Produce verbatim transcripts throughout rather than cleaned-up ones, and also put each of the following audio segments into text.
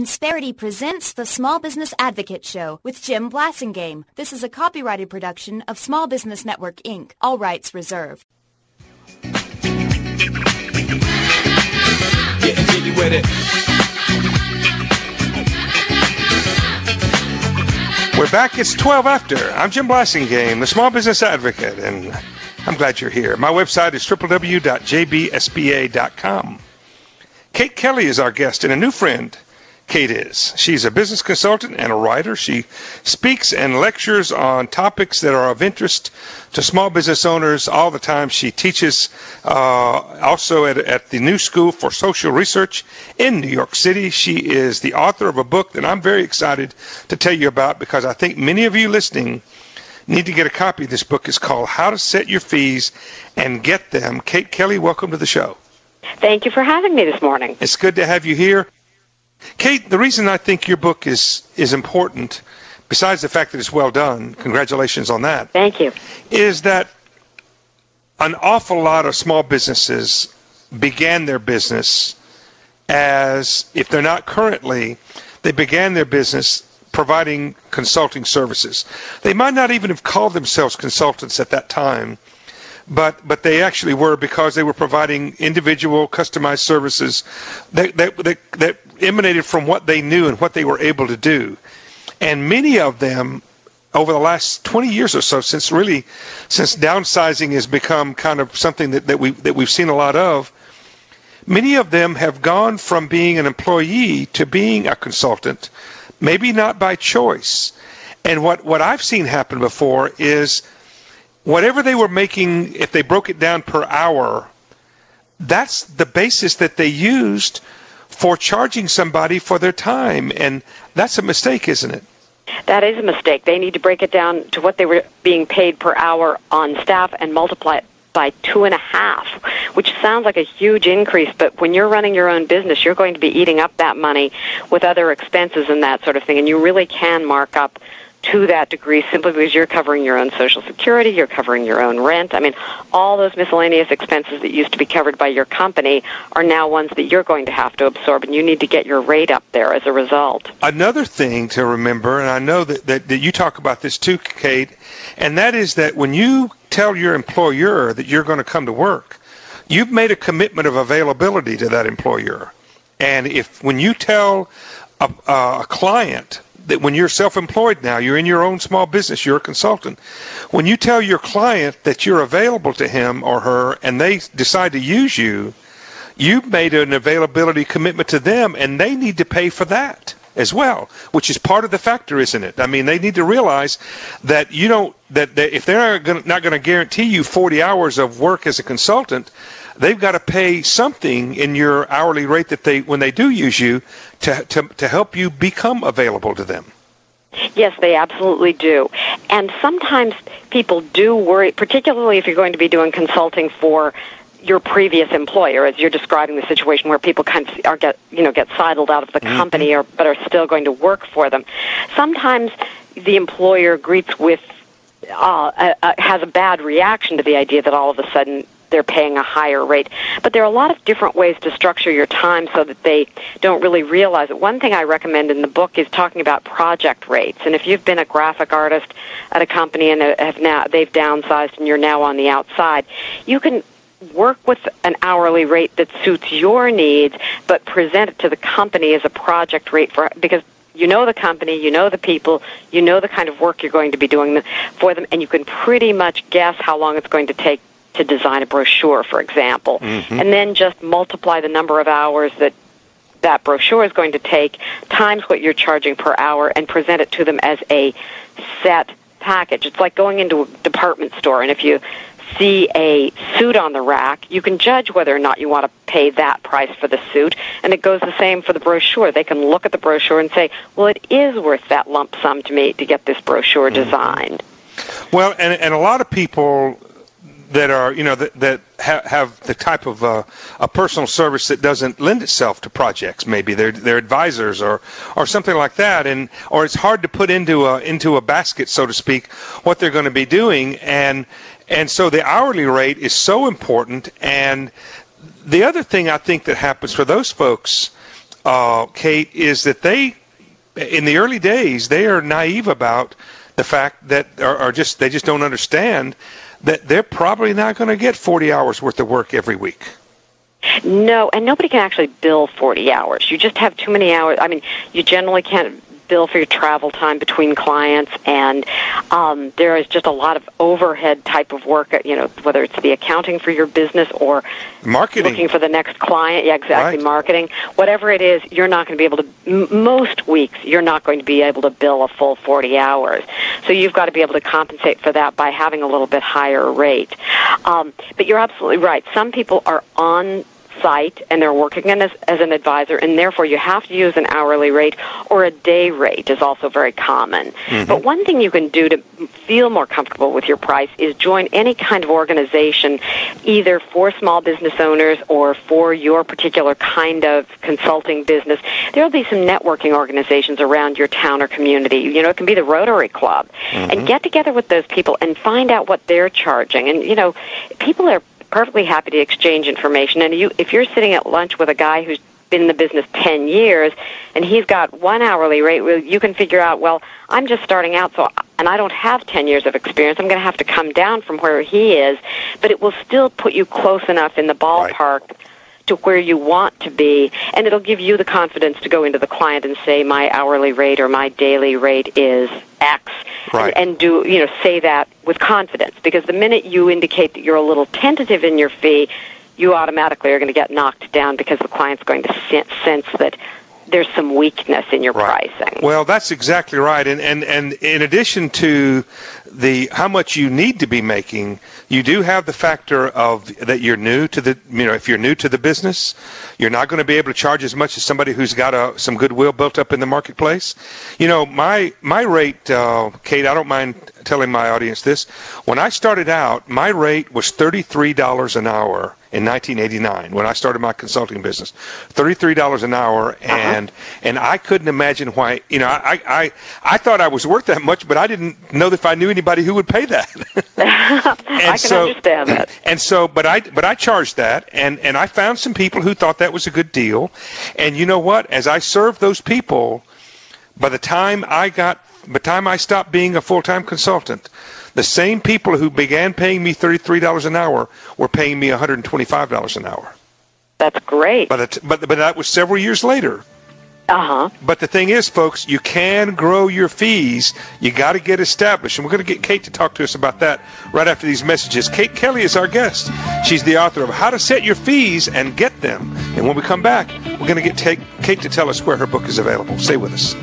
Insperity presents the Small Business Advocate Show with Jim Blasingame. This is a copyrighted production of Small Business Network, Incorporated. All rights reserved. Getting jiggy with it. We're back. It's twelve after. I'm Jim Blasingame, the Small Business Advocate, and I'm glad you're here. My website is w w w dot j b s b a dot com. Kate Kelly is our guest, and a new friend. Kate is. She's a business consultant and a writer. She speaks and lectures on topics that are of interest to small business owners all the time. She teaches uh, also at, at the New School for Social Research in New York City. She is the author of a book that I'm very excited to tell you about because I think many of you listening need to get a copy of this book. It's called How to Set Your Fees and Get Them. Kate Kelly, welcome to the show. Thank you for having me this morning. It's good to have you here. Kate, the reason I think your book is, is important, besides the fact that it's well done, congratulations on that. Thank you. Is that an awful lot of small businesses began their business as, if they're not currently, they began their business providing consulting services. They might not even have called themselves consultants at that time, But but they actually were because they were providing individual, customized services that, that that that emanated from what they knew and what they were able to do. And many of them, over the last twenty years or so, since really since downsizing has become kind of something that, that we that we've seen a lot of, many of them have gone from being an employee to being a consultant, maybe not by choice. And what, what I've seen happen before is whatever they were making, if they broke it down per hour, that's the basis that they used for charging somebody for their time. And that's a mistake, isn't it? That is a mistake. They need to break it down to what they were being paid per hour on staff and multiply it by two and a half, which sounds like a huge increase. But when you're running your own business, you're going to be eating up that money with other expenses and that sort of thing. And you really can mark up to that degree simply because you're covering your own Social Security, you're covering your own rent. I mean, all those miscellaneous expenses that used to be covered by your company are now ones that you're going to have to absorb, and you need to get your rate up there as a result. Another thing to remember, and I know that, that, that you talk about this too, Kate, and that is that when you tell your employer that you're going to come to work, you've made a commitment of availability to that employer. And if when you tell a, a client that when you're self-employed now, you're in your own small business, you're a consultant. When you tell your client that you're available to him or her and they decide to use you, you've made an availability commitment to them, and they need to pay for that as well, which is part of the factor, isn't it? I mean, they need to realize that you don't that, that if they're not going to guarantee you forty hours of work as a consultant, they've got to pay something in your hourly rate that they, when they do use you, to, to, to help you become available to them. Yes, they absolutely do. And sometimes people do worry, particularly if you're going to be doing consulting for your previous employer, as you're describing the situation where people kind of are get, you know, get sidled out of the mm-hmm. company or but are still going to work for them. Sometimes the employer greets with, uh, a, a, has a bad reaction to the idea that all of a sudden they're paying a higher rate. But there are a lot of different ways to structure your time so that they don't really realize it. One thing I recommend in the book is talking about project rates. And if you've been a graphic artist at a company and have now they've downsized and you're now on the outside, you can work with an hourly rate that suits your needs, but present it to the company as a project rate for because you know the company, you know the people, you know the kind of work you're going to be doing for them, and you can pretty much guess how long it's going to take to design a brochure, for example, mm-hmm. and then just multiply the number of hours that that brochure is going to take times what you're charging per hour and present it to them as a set package. It's like going into a department store, and if you see a suit on the rack, you can judge whether or not you want to pay that price for the suit, and it goes the same for the brochure. They can look at the brochure and say, well, it is worth that lump sum to me to get this brochure mm-hmm. designed. Well, and, and a lot of people that are, you know, that, that ha- have the type of uh, a personal service that doesn't lend itself to projects. Maybe they're they're advisors or or something like that, and or it's hard to put into a into a basket, so to speak, what they're going to be doing, and and so the hourly rate is so important. And the other thing I think that happens for those folks uh, Kate, is that they, in the early days, they are naive about the fact that, or, or just they just don't understand that they're probably not going to get forty hours worth of work every week. No, and nobody can actually bill forty hours. You just have too many hours. I mean, you generally can't bill for your travel time between clients, and um, there is just a lot of overhead type of work, you know, whether it's the accounting for your business or marketing, looking for the next client. Yeah, exactly, right. Marketing. Whatever it is, you're not going to be able to, m- most weeks, you're not going to be able to bill a full forty hours. So you've got to be able to compensate for that by having a little bit higher rate. Um, but you're absolutely right. Some people are on site and they're working in as, as an advisor, and therefore you have to use an hourly rate, or a day rate is also very common. Mm-hmm. But one thing you can do to feel more comfortable with your price is join any kind of organization, either for small business owners or for your particular kind of consulting business. There will be some networking organizations around your town or community. You know, it can be the Rotary Club. Mm-hmm. And get together with those people and find out what they're charging. And, you know, people are perfectly happy to exchange information. And you, if you're sitting at lunch with a guy who's been in the business ten years and he's got one hourly rate, well, you can figure out, well, I'm just starting out, so and I don't have ten years of experience. I'm going to have to come down from where he is, but it will still put you close enough in the ballpark right. to where you want to be, and it'll give you the confidence to go into the client and say, my hourly rate or my daily rate is X, right. and, and do, you know, say that with confidence, because the minute you indicate that you're a little tentative in your fee, you automatically are going to get knocked down because the client's going to sense that there's some weakness in your right. pricing. Well, that's exactly right. And, and and in addition to the how much you need to be making, you do have the factor of that you're new to the, you know, if you're new to the business, you're not going to be able to charge as much as somebody who's got a, some goodwill built up in the marketplace. You know, my my rate, uh, Kate, I don't mind telling my audience this. When I started out, my rate was thirty-three dollars an hour in nineteen eighty-nine when I started my consulting business. thirty-three dollars an hour, and uh-huh. and I couldn't imagine why, you know, I, I I thought I was worth that much, but I didn't know if I knew anybody who would pay that. I can so, understand that. And so, but I but I charged that, and, and I found some people who thought that was a good deal. And you know what? As I served those people, by the time I got, by the time I stopped being a full-time consultant, the same people who began paying me thirty-three dollars an hour were paying me one hundred twenty-five dollars an hour. That's great. But it, but but that was several years later. Uh-huh. But the thing is, folks, you can grow your fees. You got to get established. And we're going to get Kate to talk to us about that right after these messages. Kate Kelly is our guest. She's the author of How to Set Your Fees and Get Them. And when we come back, we're going to get take, Kate to tell us where her book is available. Stay with us.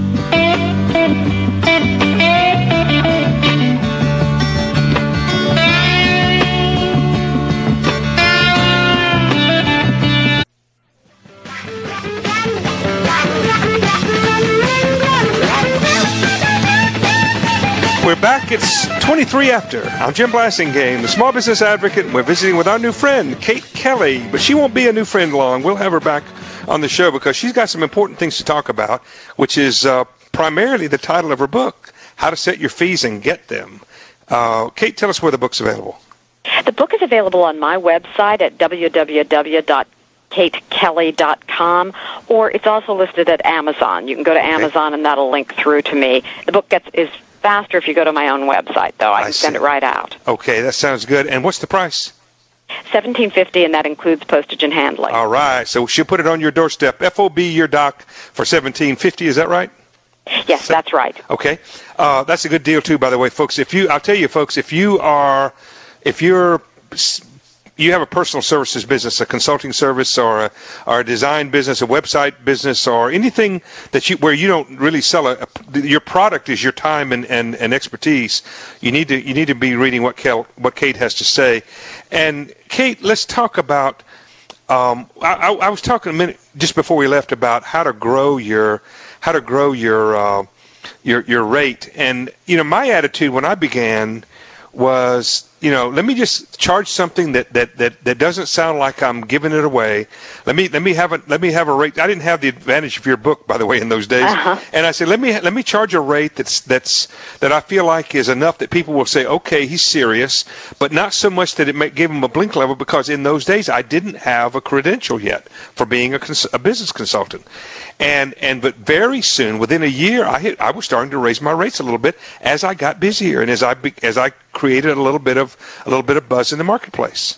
We're back. It's twenty-three after. I'm Jim Blasingame, the Small Business Advocate, and we're visiting with our new friend, Kate Kelly. But she won't be a new friend long. We'll have her back on the show because she's got some important things to talk about, which is uh, primarily the title of her book, How to Set Your Fees and Get Them. Uh, Kate, tell us where the book's available. The book is available on my website at w w w dot kate kelly dot com, or it's also listed at Amazon. You can go to Amazon, okay, and that'll link through to me. The book gets is faster if you go to my own website, though. I can I send it right out. Okay, that sounds good. And what's the price? seventeen fifty, and that includes postage and handling. All right, so she'll put it on your doorstep. F O B your doc for seventeen fifty. Is that right? Yes, so, that's right. Okay, uh, that's a good deal too. By the way, folks, if you, I'll tell you, folks, if you are, if you're, you have a personal services business, a consulting service, or a, or a design business, a website business, or anything that you where you don't really sell a, a your product is your time and, and, and expertise. You need to you need to be reading what Kel, what Kate has to say. And Kate, let's talk about. Um, I, I was talking a minute just before we left about how to grow your how to grow your uh, your your rate. And you know, my attitude when I began was you know, let me just charge something that, that, that, that doesn't sound like I'm giving it away. Let me let me have a let me have a rate. I didn't have the advantage of your book, by the way, in those days. Uh-huh. And I said, let me let me charge a rate that's that's that I feel like is enough that people will say, okay, he's serious, but not so much that it may give him a blink level, because in those days I didn't have a credential yet for being a, cons- a business consultant. And and but very soon, within a year, I hit, I was starting to raise my rates a little bit as I got busier and as I as I created a little bit of a little bit of buzz in the marketplace.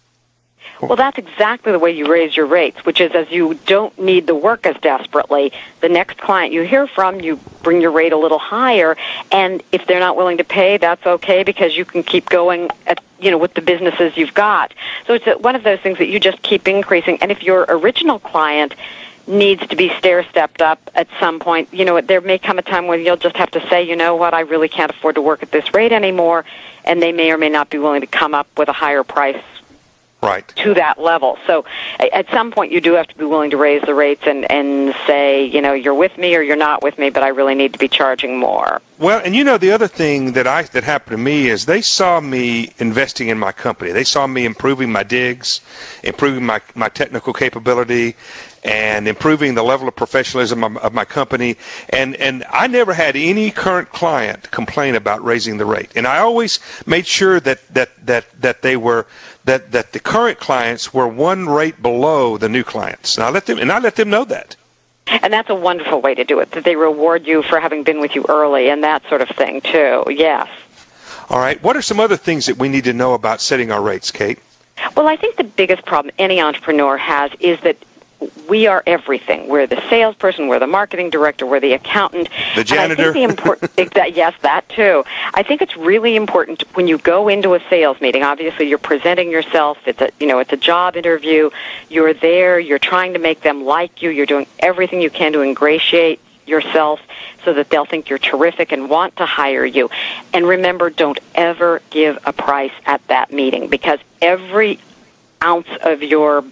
Well, that's exactly the way you raise your rates, which is as you don't need the work as desperately, the next client you hear from, you bring your rate a little higher, and if they're not willing to pay, that's okay, because you can keep going at, you know, with the businesses you've got. So it's one of those things that you just keep increasing. And if your original client needs to be stair-stepped up at some point, you know, there may come a time when you'll just have to say, you know what, I really can't afford to work at this rate anymore, and they may or may not be willing to come up with a higher price right to that level. So at some point you do have to be willing to raise the rates and, and say, you know, you're with me or you're not with me, but I really need to be charging more. Well, and you know, the other thing that I that happened to me is they saw me investing in my company. They saw me improving my digs, improving my, my technical capability, and improving the level of professionalism of, of my company. And, and I never had any current client complain about raising the rate. And I always made sure that, that, that, that they were that, that the current clients were one rate below the new clients. And I let them and I let them know that. And that's a wonderful way to do it, that they reward you for having been with you early and that sort of thing, too. Yes. All right. What are some other things that we need to know about setting our rates, Kate? Well, I think the biggest problem any entrepreneur has is that we are everything. We're the salesperson, we're the marketing director, we're the accountant. The janitor. And I think the important, yes, that too. I think it's really important when you go into a sales meeting. Obviously, you're presenting yourself. It's a, you know, it's a job interview. You're there. You're trying to make them like you. You're doing everything you can to ingratiate yourself so that they'll think you're terrific and want to hire you. And remember, don't ever give a price at that meeting, because every ounce of your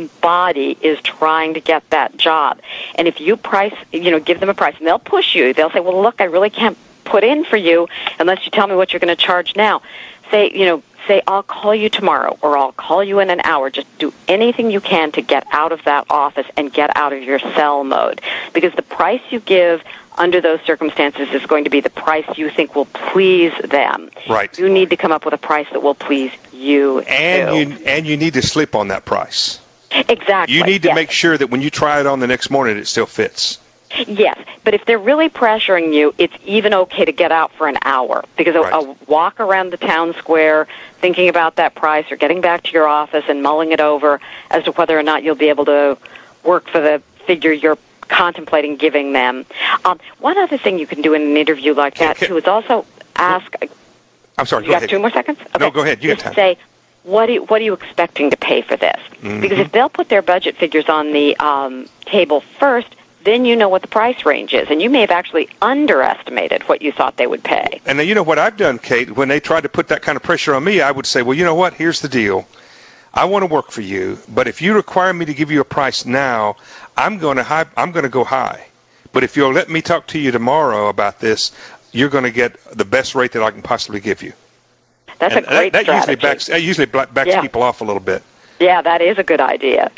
body is trying to get that job. And if you price, you know, give them a price, and they'll push you. They'll say, well, look, I really can't put in for you unless you tell me what you're going to charge now. Say, you know, say, I'll call you tomorrow, or I'll call you in an hour. Just do anything you can to get out of that office and get out of your sell mode, because the price you give under those circumstances is going to be the price you think will please them. Right. You need to come up with a price that will please you, and too. you and you need to sleep on that price. Exactly. You need to yes. make sure that when you try it on the next morning, it still fits. Yes, but if they're really pressuring you, it's even okay to get out for an hour, because a, right. a walk around the town square thinking about that price, or getting back to your office and mulling it over as to whether or not you'll be able to work for the figure you're contemplating giving them. Um, one other thing you can do in an interview like that, okay. too, is also ask... I'm sorry, you go got ahead. two more seconds? Okay. No, go ahead. You Just got time. say, What, do you, what are you expecting to pay for this? Mm-hmm. Because if they'll put their budget figures on the um, table first, then you know what the price range is, and you may have actually underestimated what you thought they would pay. And you know what I've done, Kate? When they tried to put that kind of pressure on me, I would say, well, you know what? Here's the deal. I want to work for you, but if you require me to give you a price now, I'm going to high, I'm going to go high. But if you'll let me talk to you tomorrow about this, you're going to get the best rate that I can possibly give you. That's and a great that, that strategy. Usually backs, that usually backs yeah. people off a little bit. Yeah, that is a good idea.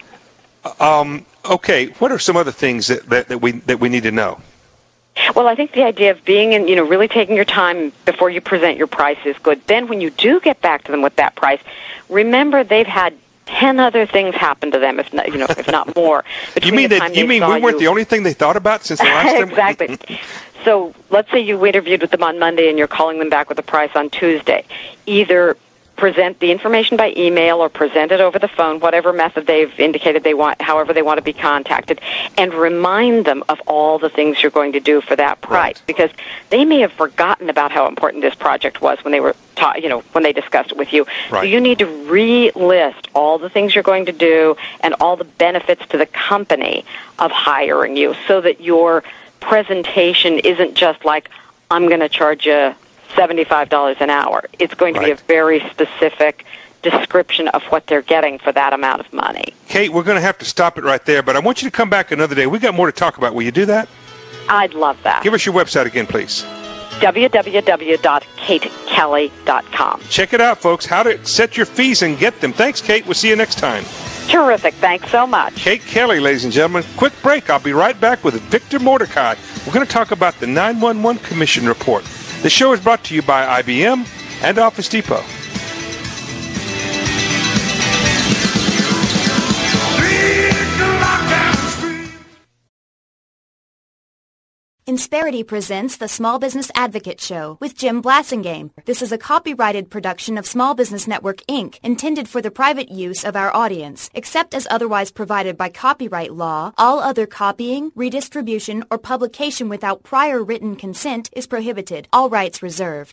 Um, okay, what are some other things that, that, that we that we need to know? Well, I think the idea of being in, you know, really taking your time before you present your price is good. Then when you do get back to them with that price, remember they've had ten other things happen to them, if not, you know, if not more. You mean that? You mean we weren't you. the only thing they thought about since the last time? Exactly. So let's say you interviewed with them on Monday and you're calling them back with a price on Tuesday. Either present the information by email or present it over the phone, whatever method they've indicated they want, however they want to be contacted, and remind them of all the things you're going to do for that price. Right. Because they may have forgotten about how important this project was when they were ta- you know, when they discussed it with you. Right. So you need to re-list all the things you're going to do and all the benefits to the company of hiring you, so that your presentation isn't just like, I'm going to charge you seventy-five dollars an hour. It's going to right. be a very specific description of what they're getting for that amount of money. Kate, we're going to have to stop it right there, but I want you to come back another day. We've got more to talk about. Will you do that? I'd love that. Give us your website again, please. w w w dot kate kelly dot com. Check it out, folks, how to set your fees and get them. Thanks, Kate. We'll see you next time. Terrific. Thanks so much. Kate Kelly, ladies and gentlemen. Quick break. I'll be right back with Victor Mordecai. We're going to talk about the nine one one Commission Report. The show is brought to you by I B M and Office Depot. Insperity presents the Small Business Advocate Show with Jim Blasingame. This is a copyrighted production of Small Business Network, Incorporated, intended for the private use of our audience. Except as otherwise provided by copyright law, all other copying, redistribution, or publication without prior written consent is prohibited. All rights reserved.